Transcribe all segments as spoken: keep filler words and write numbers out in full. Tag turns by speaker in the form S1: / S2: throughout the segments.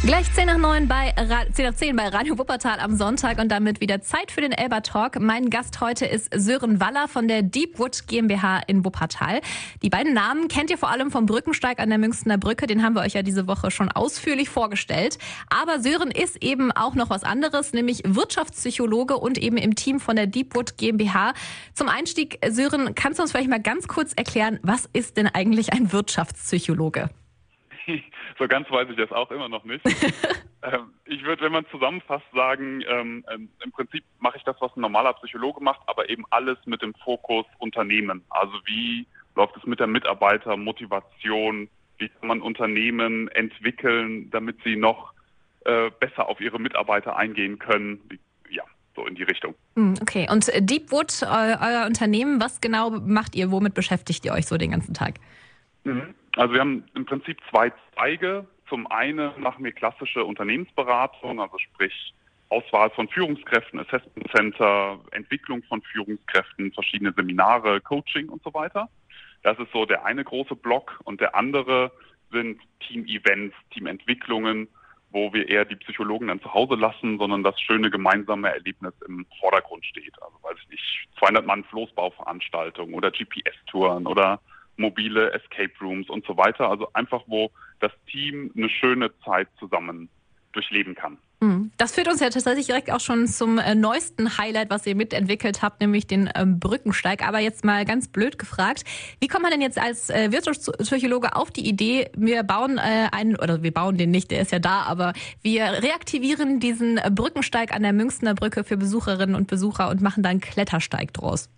S1: Gleich zehn nach neun bei Ra- zehn nach zehn bei Radio Wuppertal am Sonntag und damit wieder Zeit für den Elba Talk. Mein Gast heute ist Sören Waller von der Deepwood GmbH in Wuppertal. Die beiden Namen kennt ihr vor allem vom Brückensteig an der Münchner Brücke. Den haben wir euch ja diese Woche schon ausführlich vorgestellt. Aber Sören ist eben auch noch was anderes, nämlich Wirtschaftspsychologe und eben im Team von der Deepwood GmbH. Zum Einstieg, Sören, kannst du uns vielleicht mal ganz kurz erklären, was ist denn eigentlich ein Wirtschaftspsychologe?
S2: So ganz weiß ich das auch immer noch nicht. ähm, ich würde, wenn man zusammenfasst, sagen, ähm, ähm, im Prinzip mache ich das, was ein normaler Psychologe macht, aber eben alles mit dem Fokus Unternehmen. Also wie läuft es mit der Mitarbeitermotivation? Wie kann man Unternehmen entwickeln, damit sie noch äh, besser auf ihre Mitarbeiter eingehen können? Wie, ja, so in die Richtung.
S1: Okay, und Deepwood, eu- euer Unternehmen, was genau macht ihr? Womit beschäftigt ihr euch so den ganzen Tag?
S2: Mhm. Also wir haben im Prinzip zwei Zweige. Zum einen machen wir klassische Unternehmensberatung, also sprich Auswahl von Führungskräften, Assessment Center, Entwicklung von Führungskräften, verschiedene Seminare, Coaching und so weiter. Das ist so der eine große Block und der andere sind Team-Events, Teamentwicklungen, wo wir eher die Psychologen dann zu Hause lassen, sondern das schöne gemeinsame Erlebnis im Vordergrund steht. Also weiß ich nicht, zweihundert Mann Floßbauveranstaltungen oder G P S-Touren oder mobile Escape Rooms und so weiter. Also einfach, wo das Team eine schöne Zeit zusammen durchleben kann.
S1: Das führt uns ja tatsächlich direkt auch schon zum äh, neuesten Highlight, was ihr mitentwickelt habt, nämlich den ähm, Brückensteig. Aber jetzt mal ganz blöd gefragt, wie kommt man denn jetzt als äh, Wirtschaftspsychologe auf die Idee, wir bauen äh, einen, oder wir bauen den nicht, der ist ja da, aber wir reaktivieren diesen äh, Brückensteig an der Münchner Brücke für Besucherinnen und Besucher und machen da einen Klettersteig draus?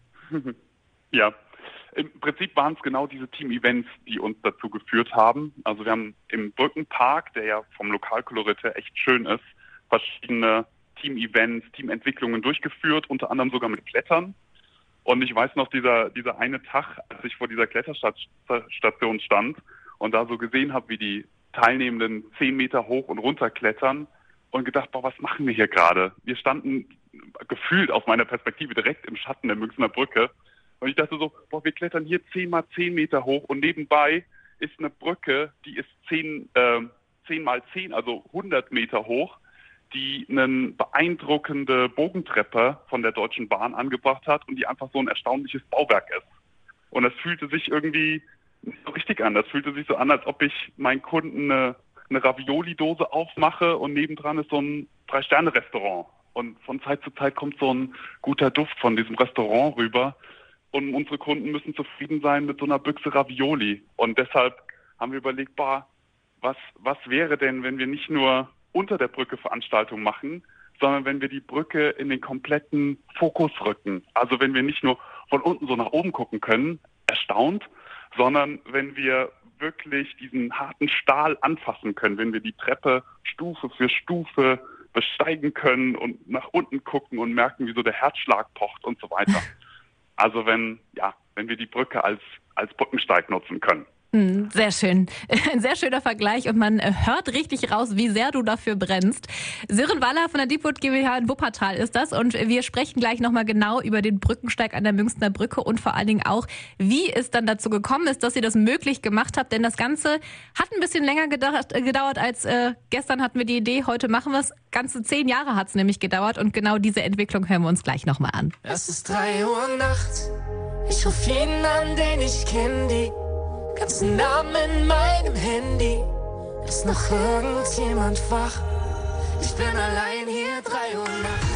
S2: Ja. Im Prinzip waren es genau diese Team-Events, die uns dazu geführt haben. Also wir haben im Brückenpark, der ja vom Lokalkolorit her echt schön ist, verschiedene Team-Events, Teamentwicklungen durchgeführt, unter anderem sogar mit Klettern. Und ich weiß noch, dieser, dieser eine Tag, als ich vor dieser Kletterstation stand und da so gesehen habe, wie die Teilnehmenden zehn Meter hoch und runter klettern und gedacht, boah, was machen wir hier gerade? Wir standen gefühlt aus meiner Perspektive direkt im Schatten der Münchner Brücke. Und ich dachte so, boah, wir klettern hier zehn mal zehn Meter hoch und nebenbei ist eine Brücke, die ist zehn, äh, zehn mal zehn, also hundert Meter hoch, die eine beeindruckende Bogentreppe von der Deutschen Bahn angebracht hat und die einfach so ein erstaunliches Bauwerk ist. Und das fühlte sich irgendwie nicht so richtig an. Das fühlte sich so an, als ob ich meinen Kunden eine, eine Ravioli-Dose aufmache und nebendran ist so ein Drei-Sterne-Restaurant. Und von Zeit zu Zeit kommt so ein guter Duft von diesem Restaurant rüber. Und unsere Kunden müssen zufrieden sein mit so einer Büchse Ravioli. Und deshalb haben wir überlegt, boah, was, was wäre denn, wenn wir nicht nur unter der Brücke Veranstaltungen machen, sondern wenn wir die Brücke in den kompletten Fokus rücken. Also wenn wir nicht nur von unten so nach oben gucken können, erstaunt, sondern wenn wir wirklich diesen harten Stahl anfassen können, wenn wir die Treppe Stufe für Stufe besteigen können und nach unten gucken und merken, wie so der Herzschlag pocht und so weiter. Also wenn, ja, wenn wir die Brücke als, als Brückensteig nutzen können.
S1: Sehr schön. Ein sehr schöner Vergleich und man hört richtig raus, wie sehr du dafür brennst. Sören Waller von der Deepwood GmbH in Wuppertal ist das und wir sprechen gleich nochmal genau über den Brückensteig an der Münchner Brücke und vor allen Dingen auch, wie es dann dazu gekommen ist, dass ihr das möglich gemacht habt, denn das Ganze hat ein bisschen länger gedauert, gedauert als äh, gestern hatten wir die Idee, heute machen wir es. Ganze zehn Jahre hat es nämlich gedauert und genau diese Entwicklung hören wir uns gleich nochmal an.
S3: Es ist drei Uhr nachts, ich ruf jeden an, den ich kenn, die ganzen Namen in meinem Handy. Ist noch irgendjemand wach? Ich bin allein hier, drei Uhr nachts.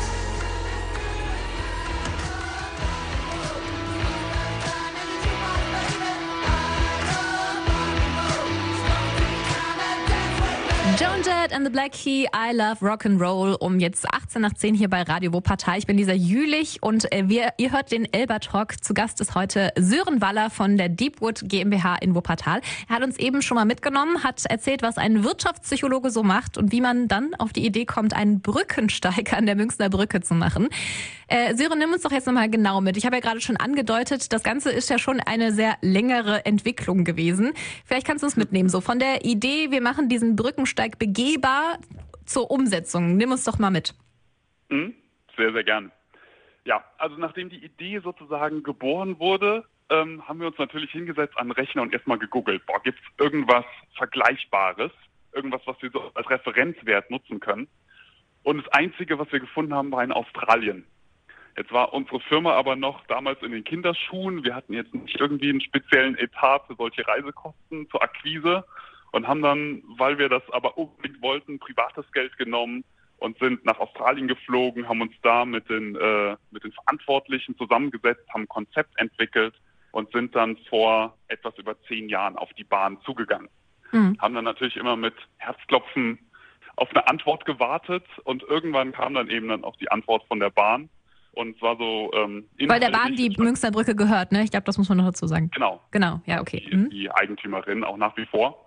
S1: Joan Jett and the Black Key, I Love Rock'n'Roll, um jetzt achtzehn nach zehn hier bei Radio Wuppertal. Ich bin Lisa Jülich und wir, ihr hört den Elba Talk. Zu Gast ist heute Sören Waller von der Deepwood GmbH in Wuppertal. Er hat uns eben schon mal mitgenommen, hat erzählt, was ein Wirtschaftspsychologe so macht und wie man dann auf die Idee kommt, einen Brückensteig an der Münchner Brücke zu machen. Äh, Sören, nimm uns doch jetzt nochmal genau mit. Ich habe ja gerade schon angedeutet, das Ganze ist ja schon eine sehr längere Entwicklung gewesen. Vielleicht kannst du uns mitnehmen, so von der Idee, wir machen diesen Brückensteig begehbar zur Umsetzung. Nimm uns doch mal mit.
S2: Mhm, sehr, sehr gerne. Ja, also nachdem die Idee sozusagen geboren wurde, ähm, haben wir uns natürlich hingesetzt an den Rechner und erstmal gegoogelt. Boah, gibt es irgendwas Vergleichbares? irgendwas, was wir so als Referenzwert nutzen können. Und das Einzige, was wir gefunden haben, war in Australien. Jetzt war unsere Firma aber noch damals in den Kinderschuhen. Wir hatten jetzt nicht irgendwie einen speziellen Etat für solche Reisekosten zur Akquise und haben dann, weil wir das aber unbedingt wollten, privates Geld genommen und sind nach Australien geflogen, haben uns da mit den, äh, mit den Verantwortlichen zusammengesetzt, haben ein Konzept entwickelt und sind dann vor etwas über zehn Jahren auf die Bahn zugegangen. Mhm. Haben dann natürlich immer mit Herzklopfen auf eine Antwort gewartet und irgendwann kam dann eben dann auch die Antwort von der Bahn. Und es war so... Ähm,
S1: Weil der Bahn die Münchner Brücke gehört, ne? Ich glaube, das muss man noch dazu sagen.
S2: Genau.
S1: Genau, ja, okay.
S2: Die, mhm. die Eigentümerin auch nach wie vor.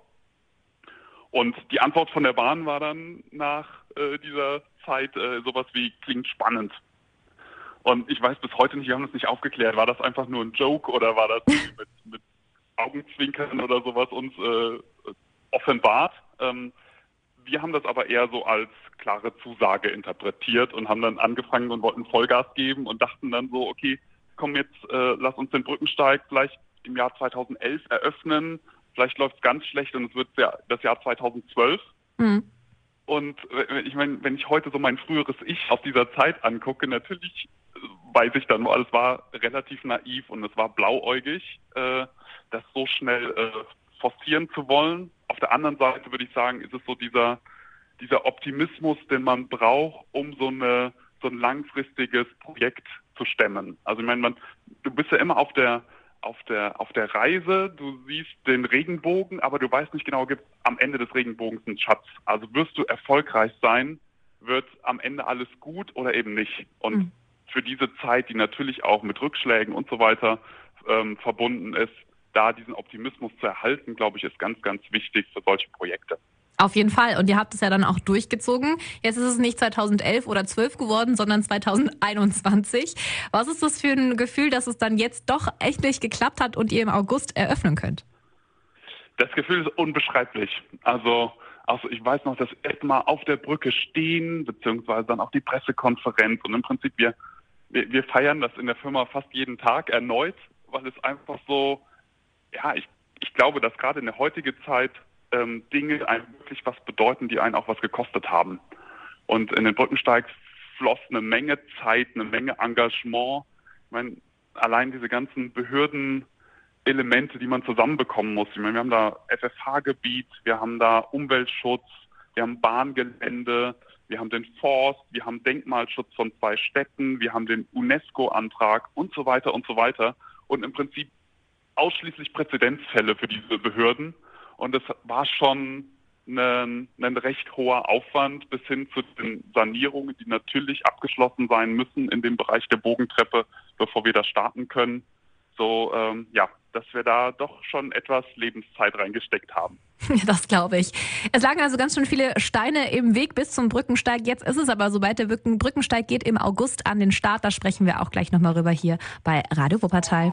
S2: Und die Antwort von der Bahn war dann nach äh, dieser Zeit äh, sowas wie, klingt spannend. Und ich weiß bis heute nicht, wir haben das nicht aufgeklärt, war das einfach nur ein Joke oder war das mit, mit Augenzwinkern oder sowas uns äh, offenbart. Ähm, wir haben das aber eher so als klare Zusage interpretiert und haben dann angefangen und wollten Vollgas geben und dachten dann so, okay, komm jetzt, äh, lass uns den Brückensteig vielleicht im Jahr zweitausendelf eröffnen. Vielleicht läuft es ganz schlecht und es wird ja das Jahr zweitausendzwölf. Mhm. Und ich meine, wenn ich heute so mein früheres Ich aus dieser Zeit angucke, natürlich weiß ich dann, es war relativ naiv und es war blauäugig, äh, das so schnell äh, forcieren zu wollen. Auf der anderen Seite würde ich sagen, ist es so dieser dieser Optimismus, den man braucht, um so eine so ein langfristiges Projekt zu stemmen. Also ich meine, man, du bist ja immer auf der auf der auf der Reise, du siehst den Regenbogen, aber du weißt nicht genau, gibt es am Ende des Regenbogens einen Schatz. Also wirst du erfolgreich sein, wird am Ende alles gut oder eben nicht. Und mhm. für diese Zeit, die natürlich auch mit Rückschlägen und so weiter ähm, verbunden ist, da diesen Optimismus zu erhalten, glaube ich, ist ganz, ganz wichtig für solche Projekte.
S1: Auf jeden Fall. Und ihr habt es ja dann auch durchgezogen. Jetzt ist es nicht zweitausendelf oder zwölf geworden, sondern zweitausendeinundzwanzig. Was ist das für ein Gefühl, dass es dann jetzt doch endlich geklappt hat und ihr im August eröffnen könnt?
S2: Das Gefühl ist unbeschreiblich. Also, also ich weiß noch, dass wir mal auf der Brücke stehen, beziehungsweise dann auch die Pressekonferenz. Und im Prinzip, wir, wir, wir feiern das in der Firma fast jeden Tag erneut, weil es einfach so, ja, ich, ich glaube, dass gerade in der heutigen Zeit ähm, Dinge einem wirklich was bedeuten, die einen auch was gekostet haben. Und in den Brückensteig floss eine Menge Zeit, eine Menge Engagement. Ich meine, allein diese ganzen Behördenelemente, die man zusammenbekommen muss. Ich meine, wir haben da F F H-Gebiet, wir haben da Umweltschutz, wir haben Bahngelände, wir haben den Forst, wir haben Denkmalschutz von zwei Städten, wir haben den UNESCO-Antrag und so weiter und so weiter. Und im Prinzip ausschließlich Präzedenzfälle für diese Behörden. Und es war schon ein, ein recht hoher Aufwand bis hin zu den Sanierungen, die natürlich abgeschlossen sein müssen in dem Bereich der Bogentreppe, bevor wir da starten können. So, ähm, ja, dass wir da doch schon etwas Lebenszeit reingesteckt haben.
S1: Das glaube ich. Es lagen also ganz schön viele Steine im Weg bis zum Brückensteig. Jetzt ist es aber soweit, der Brückensteig geht im August an den Start. Da sprechen wir auch gleich nochmal rüber hier bei Radio Wuppertal.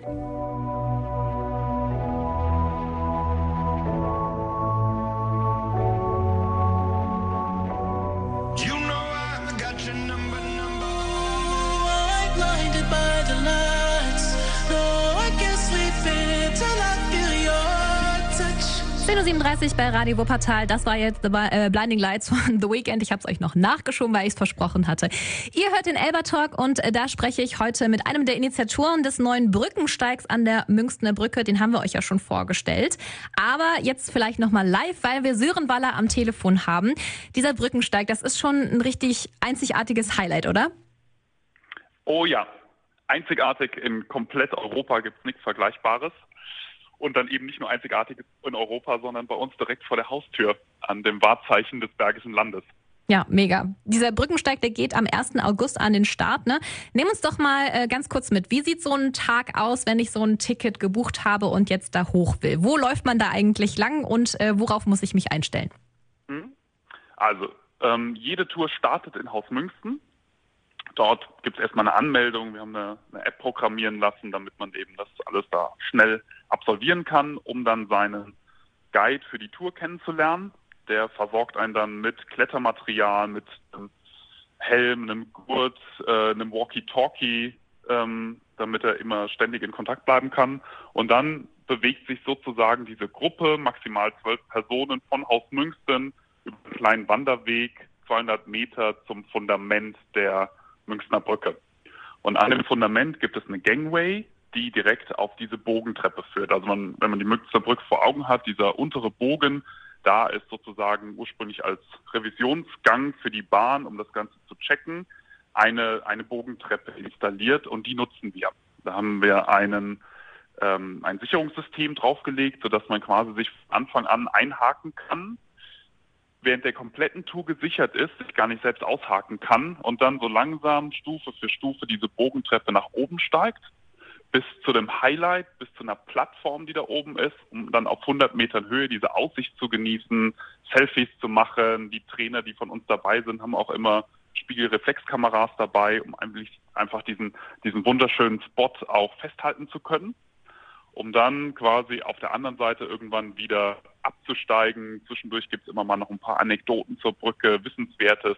S1: zehn Uhr siebenunddreißig bei Radio Wuppertal. Das war jetzt The Blinding Lights von The Weeknd. Ich habe es euch noch nachgeschoben, weil ich es versprochen hatte. Ihr hört den Elba Talk und da spreche ich heute mit einem der Initiatoren des neuen Brückensteigs an der Münchner Brücke. Den haben wir euch ja schon vorgestellt. Aber jetzt vielleicht nochmal live, weil wir Sören Waller am Telefon haben. Dieser Brückensteig, das ist schon ein richtig einzigartiges Highlight, oder?
S2: Oh ja, einzigartig in komplett Europa gibt es nichts Vergleichbares. Und dann eben nicht nur einzigartig in Europa, sondern bei uns direkt vor der Haustür an dem Wahrzeichen des Bergischen Landes.
S1: Ja, mega. Dieser Brückensteig, der geht am ersten August an den Start. Ne? Nehm uns doch mal äh, ganz kurz mit. Wie sieht so ein Tag aus, wenn ich so ein Ticket gebucht habe und jetzt da hoch will? Wo läuft man da eigentlich lang und äh, worauf muss ich mich einstellen?
S2: Also, ähm, jede Tour startet in Haus Münchsen. Dort gibt es erstmal eine Anmeldung. Wir haben eine, eine App programmieren lassen, damit man eben das alles da schnell absolvieren kann, um dann seinen Guide für die Tour kennenzulernen. Der versorgt einen dann mit Klettermaterial, mit einem Helm, einem Gurt, äh, einem Walkie-Talkie, ähm, damit er immer ständig in Kontakt bleiben kann. Und dann bewegt sich sozusagen diese Gruppe, maximal zwölf Personen von Haus Münchsen, über einen kleinen Wanderweg zweihundert Meter zum Fundament der Münchner Brücke. Und an dem Fundament gibt es eine Gangway, die direkt auf diese Bogentreppe führt. Also man, wenn man die Münchner Brücke vor Augen hat, dieser untere Bogen, da ist sozusagen ursprünglich als Revisionsgang für die Bahn, um das Ganze zu checken, eine, eine Bogentreppe installiert und die nutzen wir. Da haben wir einen, ähm, ein Sicherungssystem draufgelegt, sodass man quasi sich von Anfang an einhaken kann, während der kompletten Tour gesichert ist, sich gar nicht selbst aushaken kann und dann so langsam Stufe für Stufe diese Bogentreppe nach oben steigt, bis zu dem Highlight, bis zu einer Plattform, die da oben ist, um dann auf hundert Metern Höhe diese Aussicht zu genießen, Selfies zu machen. Die Trainer, die von uns dabei sind, haben auch immer Spiegelreflexkameras dabei, um einfach diesen, diesen wunderschönen Spot auch festhalten zu können, um dann quasi auf der anderen Seite irgendwann wieder abzusteigen. Zwischendurch gibt es immer mal noch ein paar Anekdoten zur Brücke, Wissenswertes,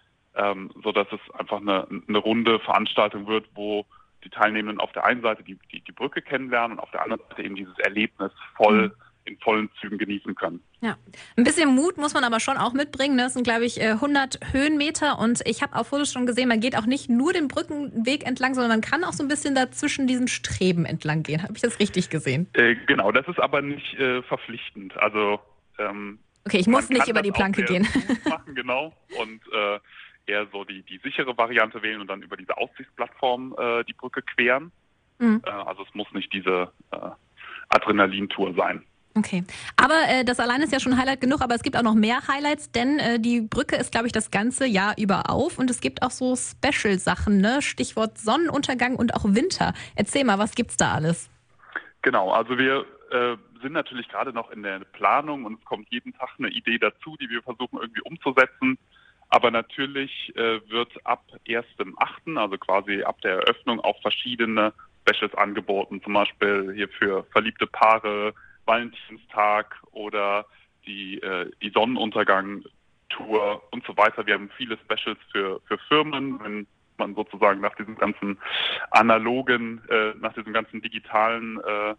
S2: ähm, sodass es einfach eine, eine runde Veranstaltung wird, wo die Teilnehmenden auf der einen Seite die, die, die Brücke kennenlernen und auf der anderen Seite eben dieses Erlebnis voll in vollen Zügen genießen können.
S1: Ja, ein bisschen Mut muss man aber schon auch mitbringen. Das sind, glaube ich, hundert Höhenmeter und ich habe auf Fotos schon gesehen, man geht auch nicht nur den Brückenweg entlang, sondern man kann auch so ein bisschen dazwischen diesen Streben entlang gehen. Habe ich das richtig gesehen?
S2: Äh, genau, das ist aber nicht äh, verpflichtend. Also ähm,
S1: okay, ich muss nicht über die Planke gehen.
S2: machen, genau, und äh, eher so die, die sichere Variante wählen und dann über diese Aussichtsplattform äh, die Brücke queren. Mhm. Äh, also es muss nicht diese äh, Adrenalintour sein.
S1: Okay, aber äh, das allein ist ja schon Highlight genug, aber es gibt auch noch mehr Highlights, denn äh, die Brücke ist, glaube ich, das ganze Jahr über auf und es gibt auch so Special-Sachen, ne? Stichwort Sonnenuntergang und auch Winter. Erzähl mal, was gibt's da alles?
S2: Genau, also wir äh, sind natürlich gerade noch in der Planung und es kommt jeden Tag eine Idee dazu, die wir versuchen irgendwie umzusetzen. Aber natürlich äh, wird ab ersten achten, also quasi ab der Eröffnung, auch verschiedene Specials angeboten. Zum Beispiel hier für verliebte Paare, Valentinstag oder die, äh, die Sonnenuntergang-Tour und so weiter. Wir haben viele Specials für, für Firmen, wenn man sozusagen nach diesem ganzen analogen, äh, nach diesem ganzen digitalen äh,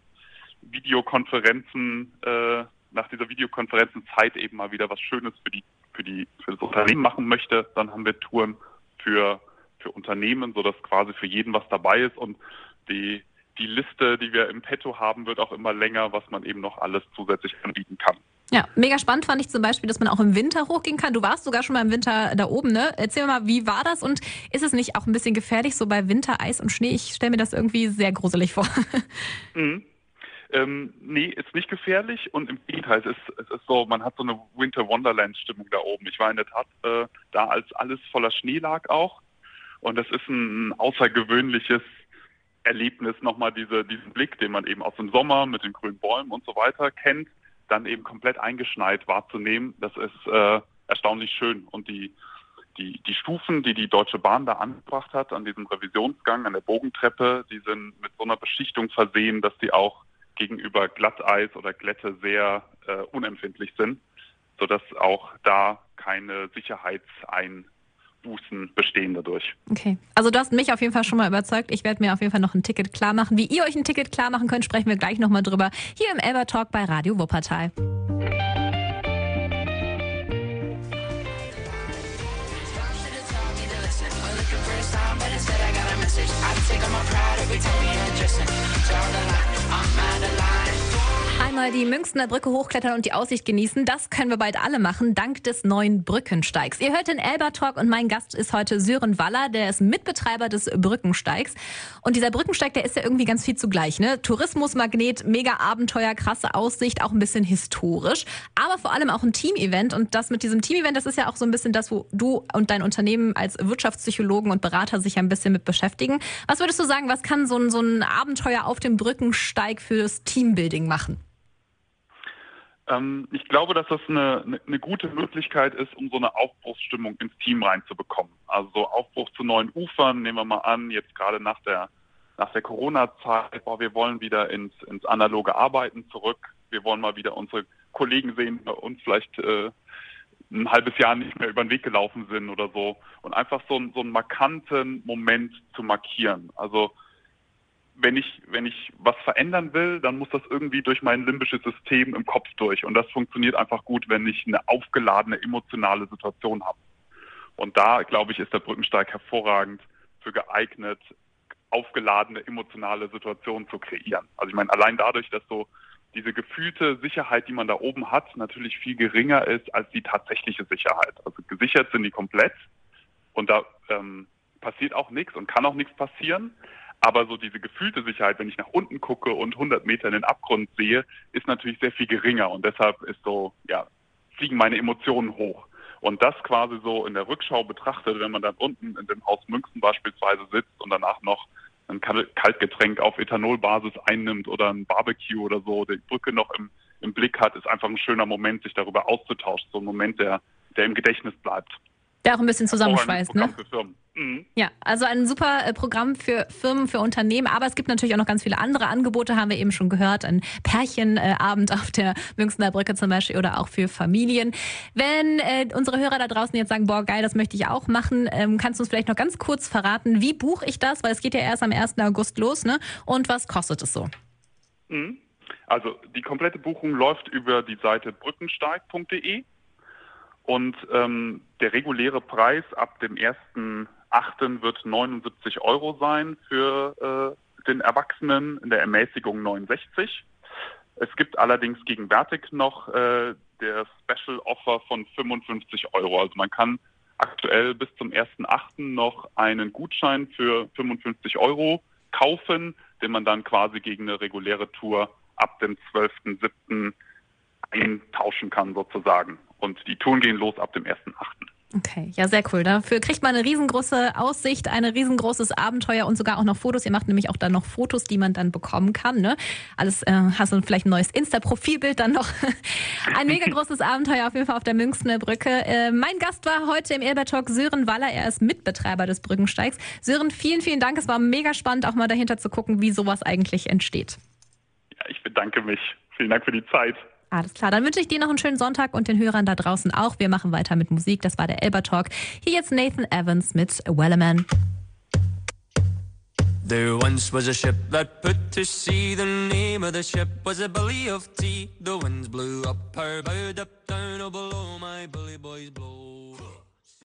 S2: Videokonferenzen, äh, nach dieser Videokonferenzenzeit eben mal wieder was Schönes für die für die für das Unternehmen machen möchte, dann haben wir Touren für für Unternehmen, sodass quasi für jeden was dabei ist und die die Liste, die wir im Petto haben, wird auch immer länger, was man eben noch alles zusätzlich anbieten kann.
S1: Ja, mega spannend fand ich zum Beispiel, dass man auch im Winter hochgehen kann. Du warst sogar schon mal im Winter da oben, ne? Erzähl mir mal, wie war das und ist es nicht auch ein bisschen gefährlich, so bei Winter, Eis und Schnee? Ich stelle mir das irgendwie sehr gruselig vor.
S2: Mhm. Ähm, nee, ist nicht gefährlich und im Gegenteil, es ist, es ist so, man hat so eine Winter Wonderland Stimmung da oben. Ich war in der Tat äh, da, als alles voller Schnee lag auch und das ist ein außergewöhnliches Erlebnis, nochmal diese, diesen Blick, den man eben aus dem Sommer mit den grünen Bäumen und so weiter kennt, dann eben komplett eingeschneit wahrzunehmen. Das ist äh, erstaunlich schön und die Die, die Stufen, die die Deutsche Bahn da angebracht hat, an diesem Revisionsgang, an der Bogentreppe, die sind mit so einer Beschichtung versehen, dass die auch gegenüber Glatteis oder Glätte sehr äh, unempfindlich sind, sodass auch da keine Sicherheitseinbußen bestehen dadurch.
S1: Okay, also du hast mich auf jeden Fall schon mal überzeugt. Ich werde mir auf jeden Fall noch ein Ticket klar machen. Wie ihr euch ein Ticket klar machen könnt, sprechen wir gleich nochmal drüber. Hier im Elber Talk bei Radio Wuppertal. Einmal die Münchner Brücke hochklettern und die Aussicht genießen, das können wir bald alle machen, dank des neuen Brückensteigs. Ihr hört den Elber Talk und mein Gast ist heute Sören Waller, der ist Mitbetreiber des Brückensteigs. Und dieser Brückensteig, der ist ja irgendwie ganz viel zugleich, ne? Tourismusmagnet, mega Abenteuer, krasse Aussicht, auch ein bisschen historisch, aber vor allem auch ein Team-Event. Und das mit diesem Team-Event, das ist ja auch so ein bisschen das, wo du und dein Unternehmen als Wirtschaftspsychologen und Berater sich ja ein bisschen mit beschäftigen. Was würdest du sagen, was kann so ein, so ein Abenteuer auf dem Brückensteig fürs Teambuilding machen?
S2: Ähm, ich glaube, dass das eine, eine, eine gute Möglichkeit ist, um so eine Aufbruchsstimmung ins Team reinzubekommen. Also so Aufbruch zu neuen Ufern, nehmen wir mal an, jetzt gerade nach der nach der Corona-Zeit, boah, wir wollen wieder ins, ins analoge Arbeiten zurück. Wir wollen mal wieder unsere Kollegen sehen, die bei uns vielleicht äh, ein halbes Jahr nicht mehr über den Weg gelaufen sind oder so. Und einfach so, so einen markanten Moment zu markieren. Also wenn ich, wenn ich was verändern will, dann muss das irgendwie durch mein limbisches System im Kopf durch. Und das funktioniert einfach gut, wenn ich eine aufgeladene emotionale Situation habe. Und da, glaube ich, ist der Brückensteig hervorragend für geeignet, aufgeladene emotionale Situationen zu kreieren. Also ich meine, allein dadurch, dass so diese gefühlte Sicherheit, die man da oben hat, natürlich viel geringer ist als die tatsächliche Sicherheit. Also gesichert sind die komplett und da ähm, passiert auch nichts und kann auch nichts passieren. Aber so diese gefühlte Sicherheit, wenn ich nach unten gucke und hundert Meter in den Abgrund sehe, ist natürlich sehr viel geringer. Und deshalb ist so, ja, fliegen meine Emotionen hoch. Und das quasi so in der Rückschau betrachtet, wenn man dann unten in dem Haus München beispielsweise sitzt und danach noch ein Kaltgetränk auf Ethanolbasis einnimmt oder ein Barbecue oder so, die Brücke noch im, im Blick hat, ist einfach ein schöner Moment, sich darüber auszutauschen. So ein Moment, der, der im Gedächtnis bleibt.
S1: Der auch ein bisschen zusammenschweißt, ne?
S2: Für Firmen. Mhm.
S1: Ja, also ein super äh, Programm für Firmen, für Unternehmen, aber es gibt natürlich auch noch ganz viele andere Angebote, haben wir eben schon gehört, ein Pärchenabend äh, auf der Münchner Brücke zum Beispiel oder auch für Familien. Wenn äh, unsere Hörer da draußen jetzt sagen, boah geil, das möchte ich auch machen, ähm, kannst du uns vielleicht noch ganz kurz verraten, wie buche ich das, weil es geht ja erst am ersten August los, ne? Und was kostet es so?
S2: Mhm. Also die komplette Buchung läuft über die Seite brückensteig punkt de. Und ähm, der reguläre Preis ab dem ersten achten wird neunundsiebzig Euro sein für äh, den Erwachsenen, in der Ermäßigung neunundsechzig. Es gibt allerdings gegenwärtig noch äh, der Special Offer von fünfundfünfzig Euro. Also man kann aktuell bis zum ersten achten noch einen Gutschein für fünfundfünfzig Euro kaufen, den man dann quasi gegen eine reguläre Tour ab dem zwölften siebten eintauschen kann sozusagen. Und die Touren gehen los ab dem ersten achten
S1: Okay, ja, sehr cool. Dafür kriegt man eine riesengroße Aussicht, ein riesengroßes Abenteuer und sogar auch noch Fotos. Ihr macht nämlich auch dann noch Fotos, die man dann bekommen kann, ne? Alles, äh, hast du vielleicht ein neues Insta-Profilbild dann noch. Ein mega großes Abenteuer auf jeden Fall auf der Münchner Brücke. Äh, mein Gast war heute im Elbertalk Sören Waller. Er ist Mitbetreiber des Brückensteigs. Sören, vielen, vielen Dank. Es war mega spannend, auch mal dahinter zu gucken, wie sowas eigentlich entsteht.
S2: Ja, ich bedanke mich. Vielen Dank für die Zeit.
S1: Alles klar, dann wünsche ich dir noch einen schönen Sonntag und den Hörern da draußen auch. Wir machen weiter mit Musik. Das war der Elbertalk. Hier jetzt Nathan Evans mit Wellerman.
S4: There once was a ship that put to sea. The name of the ship was a Billy of Tea. The winds blew up her bow, up down, oh below my bully boys blow.